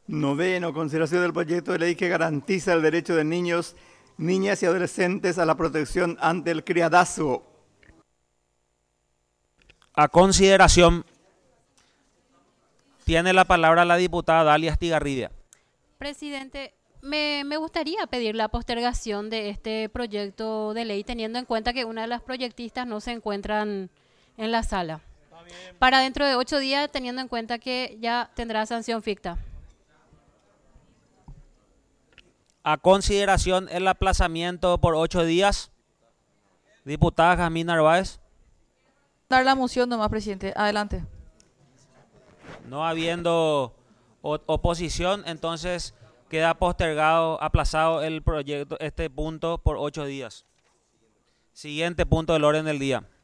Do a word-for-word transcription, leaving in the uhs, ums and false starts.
Noveno, consideración del proyecto de ley que garantiza el derecho de niños, niñas y adolescentes a la protección ante el criadazgo. A consideración, tiene la palabra la diputada Dalia Estigarribia. Presidente, me, me gustaría pedir la postergación de este proyecto de ley, teniendo en cuenta que una de las proyectistas no se encuentran en la sala. Para dentro de ocho días, teniendo en cuenta que ya tendrá sanción ficta. A consideración el aplazamiento por ocho días. Diputada Jazmín Narváez. Dar la moción nomás, presidente. Adelante. No habiendo o- oposición, entonces queda postergado, aplazado el proyecto, este punto por ocho días. Siguiente punto del orden del día.